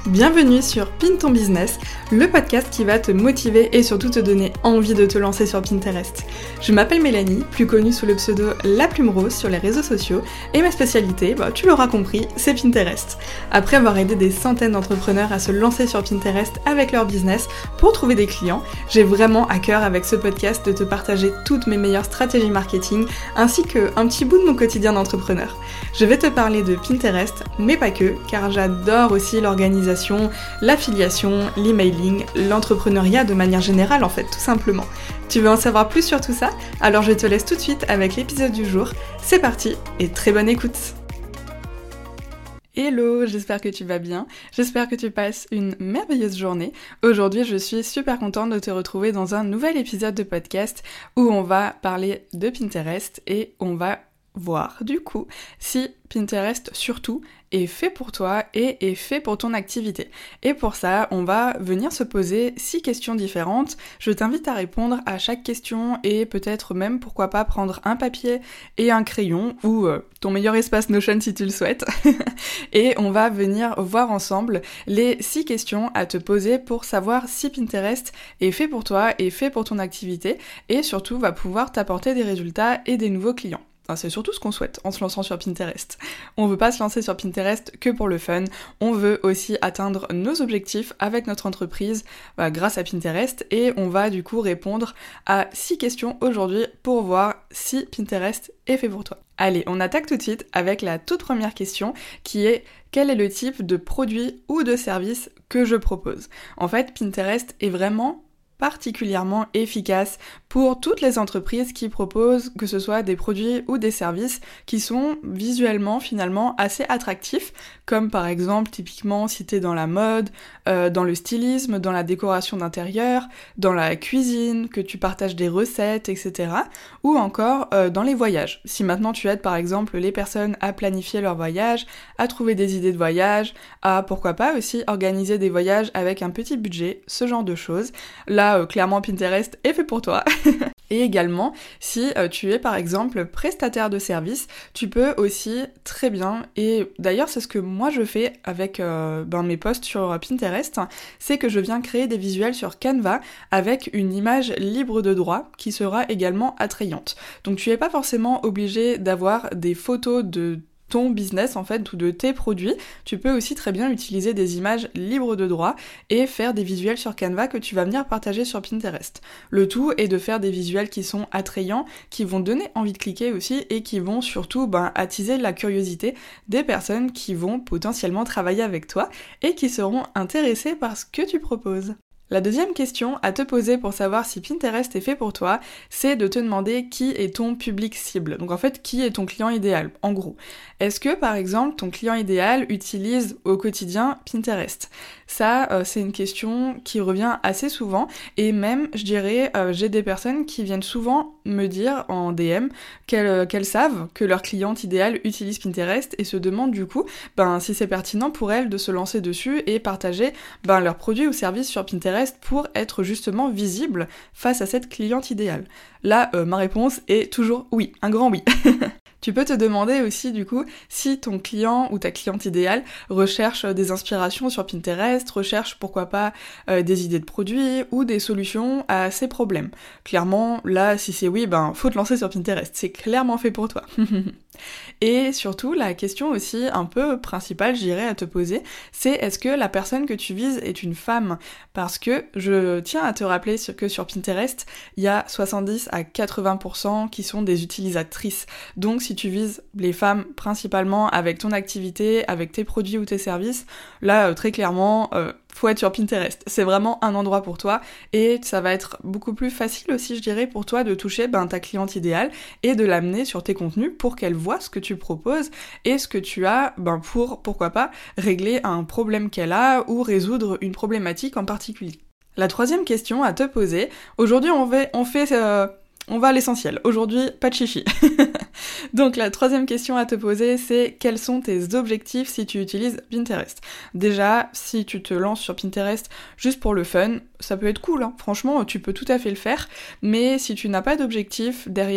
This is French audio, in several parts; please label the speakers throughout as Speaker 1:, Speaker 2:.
Speaker 1: Bienvenue sur Pin ton business, le podcast qui va te motiver et surtout te donner envie de te lancer sur Pinterest. Je m'appelle Mélanie, plus connue sous le pseudo La Plume Rose sur les réseaux sociaux, et ma spécialité, tu l'auras compris, c'est Pinterest. Après avoir aidé des centaines d'entrepreneurs à se lancer sur Pinterest avec leur business pour trouver des clients, j'ai vraiment à cœur avec ce podcast de te partager toutes mes meilleures stratégies marketing ainsi qu'un petit bout de mon quotidien d'entrepreneur. Je vais te parler de Pinterest, mais pas que, car j'adore aussi l'organisation, l'affiliation, l'emailing, l'entrepreneuriat de manière générale en fait, tout simplement. Tu veux en savoir plus sur tout ça? Alors je te laisse tout de suite avec l'épisode du jour. C'est parti et très bonne écoute! Hello, j'espère que tu vas bien, j'espère que tu passes une merveilleuse journée. Aujourd'hui, je suis super contente de te retrouver dans un nouvel épisode de podcast où on va parler de Pinterest et on va voir du coup si Pinterest surtout est fait pour toi et est fait pour ton activité. Et pour ça, on va venir se poser 6 questions différentes. Je t'invite à répondre à chaque question et peut-être même, pourquoi pas, prendre un papier et un crayon ou ton meilleur espace Notion si tu le souhaites. Et on va venir voir ensemble les 6 questions à te poser pour savoir si Pinterest est fait pour toi, est fait pour ton activité et surtout va pouvoir t'apporter des résultats et des nouveaux clients. Enfin, c'est surtout ce qu'on souhaite en se lançant sur Pinterest. On veut pas se lancer sur Pinterest que pour le fun, on veut aussi atteindre nos objectifs avec notre entreprise grâce à Pinterest et on va du coup répondre à 6 questions aujourd'hui pour voir si Pinterest est fait pour toi. Allez, on attaque tout de suite avec la toute première question qui est: quel est le type de produit ou de service que je propose? En fait, Pinterest est vraiment particulièrement efficace pour toutes les entreprises qui proposent que ce soit des produits ou des services qui sont visuellement finalement assez attractifs, comme par exemple typiquement si t'es dans la mode, dans le stylisme, dans la décoration d'intérieur, dans la cuisine, que tu partages des recettes, etc. Ou encore dans les voyages. Si maintenant tu aides par exemple les personnes à planifier leur voyage, à trouver des idées de voyage, à pourquoi pas aussi organiser des voyages avec un petit budget, ce genre de choses. Là, clairement Pinterest est fait pour toi. Et également, si tu es par exemple prestataire de service, tu peux aussi très bien, et d'ailleurs c'est ce que moi je fais avec mes posts sur Pinterest, c'est que je viens créer des visuels sur Canva avec une image libre de droit qui sera également attrayante. Donc tu n'es pas forcément obligé d'avoir des photos de ton business en fait ou de tes produits, tu peux aussi très bien utiliser des images libres de droit et faire des visuels sur Canva que tu vas venir partager sur Pinterest. Le tout est de faire des visuels qui sont attrayants, qui vont donner envie de cliquer aussi et qui vont surtout attiser la curiosité des personnes qui vont potentiellement travailler avec toi et qui seront intéressées par ce que tu proposes. La deuxième question à te poser pour savoir si Pinterest est fait pour toi, c'est de te demander qui est ton public cible. Donc en fait, qui est ton client idéal, en gros. Est-ce que par exemple, ton client idéal utilise au quotidien Pinterest? Ça, c'est une question qui revient assez souvent et même, je dirais, j'ai des personnes qui viennent souvent me dire en DM qu'elles savent que leur cliente idéale utilise Pinterest et se demandent du coup si c'est pertinent pour elles de se lancer dessus et partager leurs produits ou services sur Pinterest pour être justement visible face à cette cliente idéale. Là, ma réponse est toujours oui, un grand oui. Tu peux te demander aussi du coup si ton client ou ta cliente idéale recherche des inspirations sur Pinterest, recherche pourquoi pas des idées de produits ou des solutions à ses problèmes. Clairement, là, si c'est oui, faut te lancer sur Pinterest, c'est clairement fait pour toi. Et surtout, la question aussi un peu principale, je dirais, à te poser, c'est est-ce que la personne que tu vises est une femme? Parce que je tiens à te rappeler que sur Pinterest, il y a 70 à 80% qui sont des utilisatrices. Donc si tu vises les femmes principalement avec ton activité, avec tes produits ou tes services, là, très clairement, faut être sur Pinterest. C'est vraiment un endroit pour toi et ça va être beaucoup plus facile aussi, je dirais, pour toi de toucher ta cliente idéale et de l'amener sur tes contenus pour qu'elle voit ce que tu proposes et ce que tu as pour, pourquoi pas, régler un problème qu'elle a ou résoudre une problématique en particulier. La troisième question à te poser, aujourd'hui on va à l'essentiel. Aujourd'hui, pas de chichi. Donc la troisième question à te poser, c'est quels sont tes objectifs si tu utilises Pinterest? Déjà, si tu te lances sur Pinterest juste pour le fun, ça peut être cool, hein. Franchement, tu peux tout à fait le faire. Mais si tu n'as pas d'objectif derrière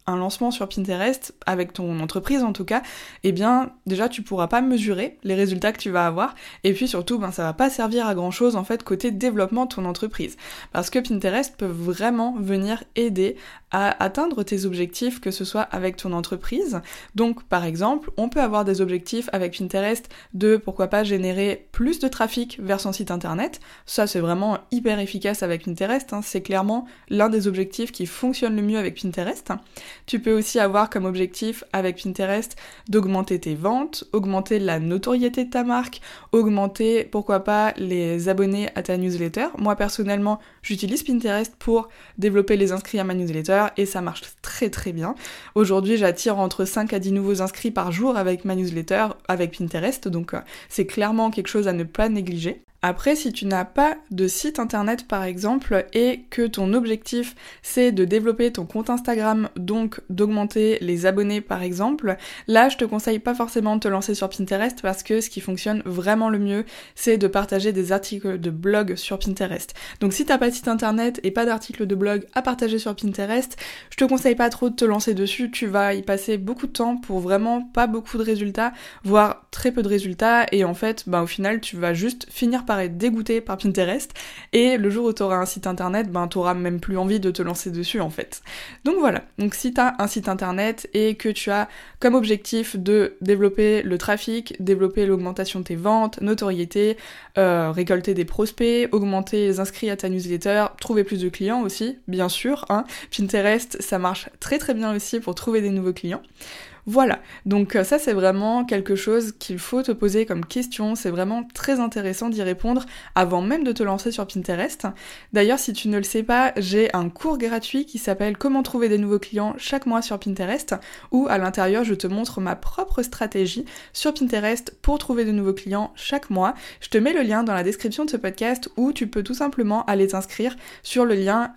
Speaker 1: un lancement sur Pinterest, avec ton entreprise en tout cas, eh bien déjà tu pourras pas mesurer les résultats que tu vas avoir, et puis surtout ça va pas servir à grand chose en fait côté développement de ton entreprise. Parce que Pinterest peut vraiment venir aider à atteindre tes objectifs, que ce soit avec ton entreprise. Donc par exemple, on peut avoir des objectifs avec Pinterest de pourquoi pas générer plus de trafic vers son site internet. Ça c'est vraiment hyper efficace avec Pinterest, c'est clairement l'un des objectifs qui fonctionne le mieux avec Pinterest. Tu peux aussi avoir comme objectif avec Pinterest d'augmenter tes ventes, augmenter la notoriété de ta marque, augmenter pourquoi pas les abonnés à ta newsletter. Moi personnellement, j'utilise Pinterest pour développer les inscrits à ma newsletter et ça marche très très bien. Aujourd'hui, j'attire entre 5 à 10 nouveaux inscrits par jour avec ma newsletter, avec Pinterest, donc c'est clairement quelque chose à ne pas négliger. Après, si tu n'as pas de site internet par exemple et que ton objectif c'est de développer ton compte Instagram, donc d'augmenter les abonnés par exemple, là je te conseille pas forcément de te lancer sur Pinterest parce que ce qui fonctionne vraiment le mieux c'est de partager des articles de blog sur Pinterest. Donc si t'as pas de site internet et pas d'articles de blog à partager sur Pinterest, je te conseille pas trop de te lancer dessus, tu vas y passer beaucoup de temps pour vraiment pas beaucoup de résultats, voire très peu de résultats et en fait au final tu vas juste finir par être dégoûté par Pinterest et le jour où tu auras un site internet, tu auras même plus envie de te lancer dessus en fait. Donc voilà, donc si tu as un site internet et que tu as comme objectif de développer le trafic, développer l'augmentation de tes ventes, notoriété, récolter des prospects, augmenter les inscrits à ta newsletter, trouver plus de clients aussi, bien sûr, Pinterest ça marche très très bien aussi pour trouver des nouveaux clients. Voilà, donc ça c'est vraiment quelque chose qu'il faut te poser comme question, c'est vraiment très intéressant d'y répondre avant même de te lancer sur Pinterest. D'ailleurs si tu ne le sais pas, j'ai un cours gratuit qui s'appelle Comment trouver des nouveaux clients chaque mois sur Pinterest, où à l'intérieur je te montre ma propre stratégie sur Pinterest pour trouver de nouveaux clients chaque mois. Je te mets le lien dans la description de ce podcast où tu peux tout simplement aller t'inscrire sur le lien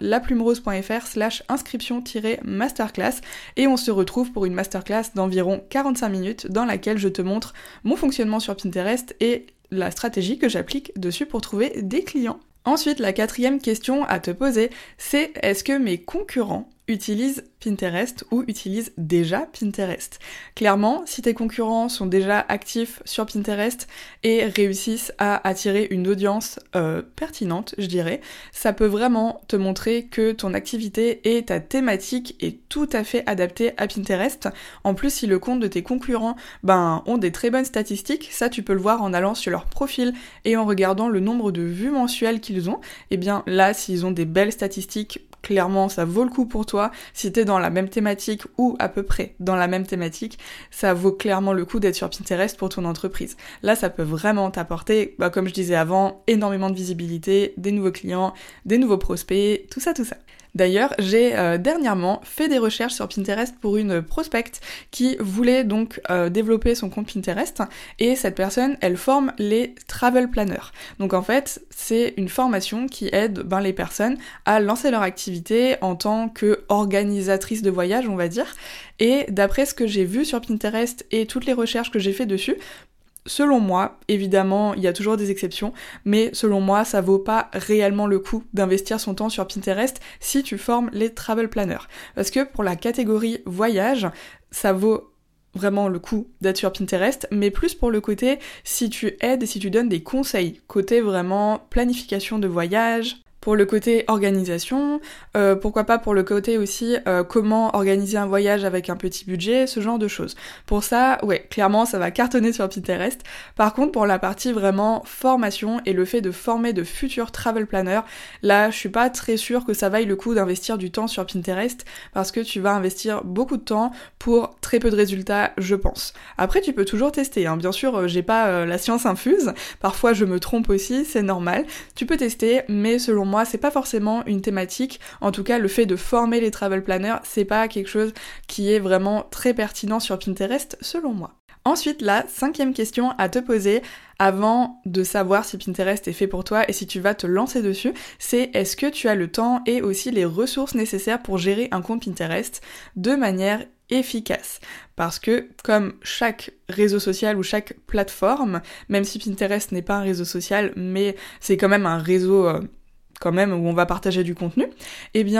Speaker 1: laplumerose.fr/inscription-masterclass et on se retrouve pour une masterclass d'environ 45 minutes dans laquelle je te montre mon fonctionnement sur Pinterest et la stratégie que j'applique dessus pour trouver des clients. Ensuite, la 4e question à te poser, c'est est-ce que mes concurrents utilisent Pinterest ou utilisent déjà Pinterest. Clairement, si tes concurrents sont déjà actifs sur Pinterest et réussissent à attirer une audience pertinente, je dirais, ça peut vraiment te montrer que ton activité et ta thématique est tout à fait adaptée à Pinterest. En plus, si le compte de tes concurrents ont des très bonnes statistiques, ça tu peux le voir en allant sur leur profil et en regardant le nombre de vues mensuelles qu'ils ont. Et bien là, s'ils ont des belles statistiques, clairement ça vaut le coup pour toi. Si t'es dans la même thématique ou à peu près dans la même thématique, ça vaut clairement le coup d'être sur Pinterest pour ton entreprise. Là ça peut vraiment t'apporter, comme je disais avant, énormément de visibilité, des nouveaux clients, des nouveaux prospects, tout ça. D'ailleurs, j'ai dernièrement fait des recherches sur Pinterest pour une prospecte qui voulait donc développer son compte Pinterest et cette personne, elle forme les travel planners. Donc en fait, c'est une formation qui aide les personnes à lancer leur activité en tant qu'organisatrice de voyage, on va dire. Et d'après ce que j'ai vu sur Pinterest et toutes les recherches que j'ai fait dessus, selon moi, évidemment, il y a toujours des exceptions, mais selon moi, ça vaut pas réellement le coup d'investir son temps sur Pinterest si tu formes les travel planners. Parce que pour la catégorie voyage, ça vaut vraiment le coup d'être sur Pinterest, mais plus pour le côté si tu aides et si tu donnes des conseils, côté vraiment planification de voyage, pour le côté organisation, pourquoi pas pour le côté aussi comment organiser un voyage avec un petit budget, ce genre de choses. Pour ça, ouais, clairement ça va cartonner sur Pinterest. Par contre pour la partie vraiment formation et le fait de former de futurs travel planners, là je suis pas très sûre que ça vaille le coup d'investir du temps sur Pinterest parce que tu vas investir beaucoup de temps pour très peu de résultats, je pense. Après tu peux toujours tester, bien sûr j'ai pas la science infuse, parfois je me trompe aussi, c'est normal. Tu peux tester, mais selon moi, c'est pas forcément une thématique. En tout cas, le fait de former les travel planners, c'est pas quelque chose qui est vraiment très pertinent sur Pinterest, selon moi. Ensuite, la 5e question à te poser avant de savoir si Pinterest est fait pour toi et si tu vas te lancer dessus, c'est est-ce que tu as le temps et aussi les ressources nécessaires pour gérer un compte Pinterest de manière efficace. Parce que comme chaque réseau social ou chaque plateforme, même si Pinterest n'est pas un réseau social, mais c'est quand même un réseau où on va partager du contenu, eh bien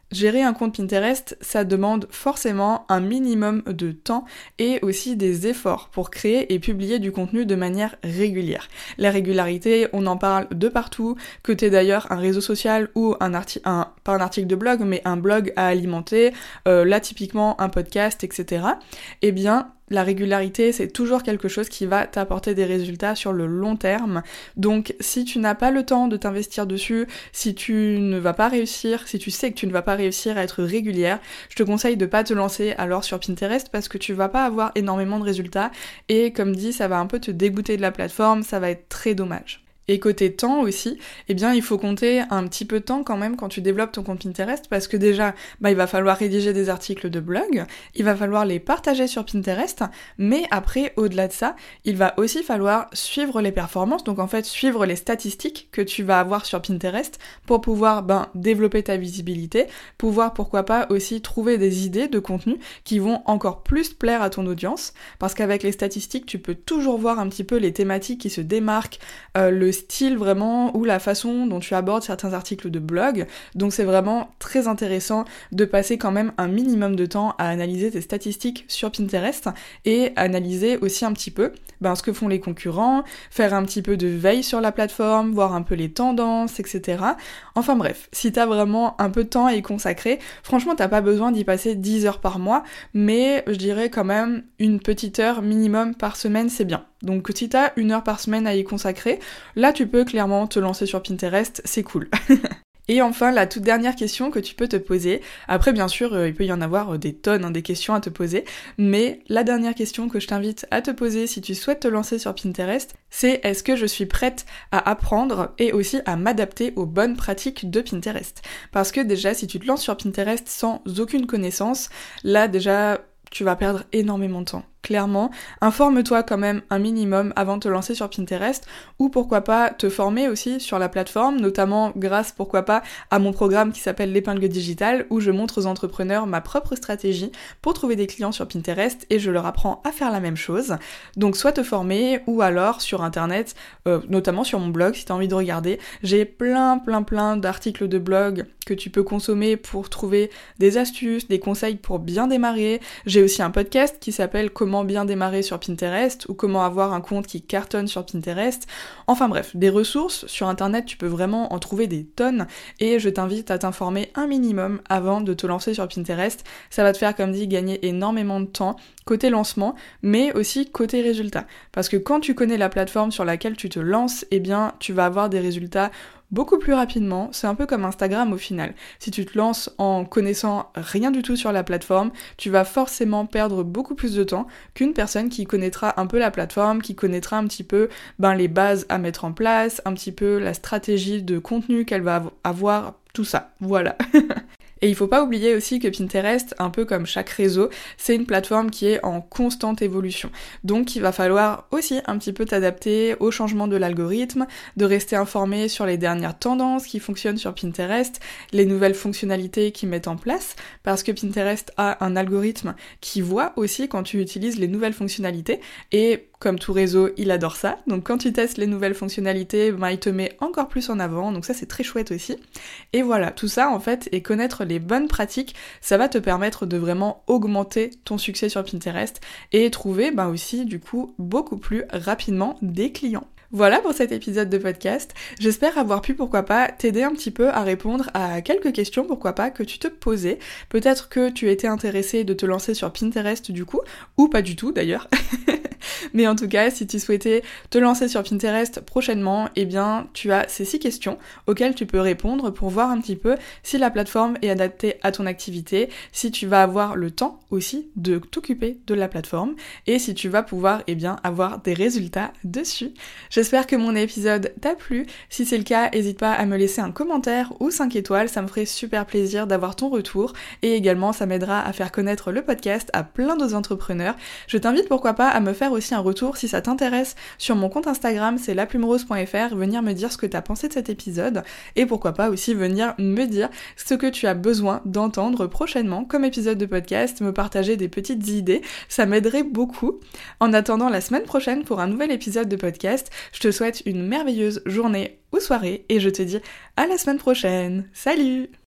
Speaker 1: Gérer un compte Pinterest, ça demande forcément un minimum de temps et aussi des efforts pour créer et publier du contenu de manière régulière. La régularité, on en parle de partout, que t'aies d'ailleurs un réseau social ou pas un article de blog, mais un blog à alimenter, là typiquement un podcast, etc. Eh bien, la régularité, c'est toujours quelque chose qui va t'apporter des résultats sur le long terme. Donc, si tu n'as pas le temps de t'investir dessus, si tu ne vas pas réussir, si tu sais que tu ne vas pas réussir à être régulière, je te conseille de pas te lancer alors sur Pinterest parce que tu vas pas avoir énormément de résultats et comme dit, ça va un peu te dégoûter de la plateforme, ça va être très dommage. Et côté temps aussi, eh bien il faut compter un petit peu de temps quand même quand tu développes ton compte Pinterest parce que déjà, il va falloir rédiger des articles de blog, il va falloir les partager sur Pinterest, mais après, au-delà de ça, il va aussi falloir suivre les performances, donc en fait suivre les statistiques que tu vas avoir sur Pinterest pour pouvoir développer ta visibilité, pouvoir pourquoi pas aussi trouver des idées de contenu qui vont encore plus plaire à ton audience, parce qu'avec les statistiques, tu peux toujours voir un petit peu les thématiques qui se démarquent, le style vraiment ou la façon dont tu abordes certains articles de blog. Donc c'est vraiment très intéressant de passer quand même un minimum de temps à analyser tes statistiques sur Pinterest et analyser aussi un petit peu ce que font les concurrents, faire un petit peu de veille sur la plateforme, voir un peu les tendances, etc. Enfin bref, si t'as vraiment un peu de temps à y consacrer, franchement t'as pas besoin d'y passer 10 heures par mois, mais je dirais quand même une petite heure minimum par semaine, c'est bien. Donc si t'as 1 heure par semaine à y consacrer, là tu peux clairement te lancer sur Pinterest, c'est cool. Et enfin, la toute dernière question que tu peux te poser, après bien sûr, il peut y en avoir des tonnes, des questions à te poser, mais la dernière question que je t'invite à te poser si tu souhaites te lancer sur Pinterest, c'est est-ce que je suis prête à apprendre et aussi à m'adapter aux bonnes pratiques de Pinterest? Parce que déjà, si tu te lances sur Pinterest sans aucune connaissance, là déjà, tu vas perdre énormément de temps. Clairement, informe-toi quand même un minimum avant de te lancer sur Pinterest ou pourquoi pas te former aussi sur la plateforme, notamment grâce pourquoi pas à mon programme qui s'appelle l'épingle digitale où je montre aux entrepreneurs ma propre stratégie pour trouver des clients sur Pinterest et je leur apprends à faire la même chose. Donc soit te former ou alors sur internet, notamment sur mon blog si tu as envie de regarder, j'ai plein d'articles de blog que tu peux consommer pour trouver des astuces, des conseils pour bien démarrer. J'ai aussi un podcast qui s'appelle Comment bien démarrer sur Pinterest ou comment avoir un compte qui cartonne sur Pinterest. Enfin bref, des ressources sur internet, tu peux vraiment en trouver des tonnes et je t'invite à t'informer un minimum avant de te lancer sur Pinterest. Ça va te faire, comme dit, gagner énormément de temps côté lancement, mais aussi côté résultat. Parce que quand tu connais la plateforme sur laquelle tu te lances, eh bien, tu vas avoir des résultats beaucoup plus rapidement. C'est un peu comme Instagram au final. Si tu te lances en connaissant rien du tout sur la plateforme, tu vas forcément perdre beaucoup plus de temps qu'une personne qui connaîtra un peu la plateforme, qui connaîtra un petit peu les bases à mettre en place, un petit peu la stratégie de contenu qu'elle va avoir, tout ça. Voilà. Et il faut pas oublier aussi que Pinterest, un peu comme chaque réseau, c'est une plateforme qui est en constante évolution. Donc il va falloir aussi un petit peu t'adapter au changement de l'algorithme, de rester informé sur les dernières tendances qui fonctionnent sur Pinterest, les nouvelles fonctionnalités qu'ils mettent en place, parce que Pinterest a un algorithme qui voit aussi quand tu utilises les nouvelles fonctionnalités, et comme tout réseau, il adore ça. Donc quand tu testes les nouvelles fonctionnalités, il te met encore plus en avant, donc ça c'est très chouette aussi. Et voilà, tout ça en fait, et connaître les bonnes pratiques, ça va te permettre de vraiment augmenter ton succès sur Pinterest et trouver aussi du coup beaucoup plus rapidement des clients. Voilà pour cet épisode de podcast. J'espère avoir pu, pourquoi pas, t'aider un petit peu à répondre à quelques questions, pourquoi pas, que tu te posais. Peut-être que tu étais intéressé de te lancer sur Pinterest du coup, ou pas du tout d'ailleurs. Mais en tout cas, si tu souhaitais te lancer sur Pinterest prochainement, eh bien, tu as ces 6 questions auxquelles tu peux répondre pour voir un petit peu si la plateforme est adaptée à ton activité, si tu vas avoir le temps aussi de t'occuper de la plateforme et si tu vas pouvoir, avoir des résultats dessus. J'espère que mon épisode t'a plu. Si c'est le cas, n'hésite pas à me laisser un commentaire ou 5 étoiles, ça me ferait super plaisir d'avoir ton retour et également ça m'aidera à faire connaître le podcast à plein d'autres entrepreneurs. Je t'invite pourquoi pas à me faire aussi un retour si ça t'intéresse sur mon compte Instagram, c'est laplumerose.fr, venir me dire ce que t'as pensé de cet épisode et pourquoi pas aussi venir me dire ce que tu as besoin d'entendre prochainement comme épisode de podcast, me partager des petites idées, ça m'aiderait beaucoup. En attendant la semaine prochaine pour un nouvel épisode de podcast, je te souhaite une merveilleuse journée ou soirée et je te dis à la semaine prochaine. Salut!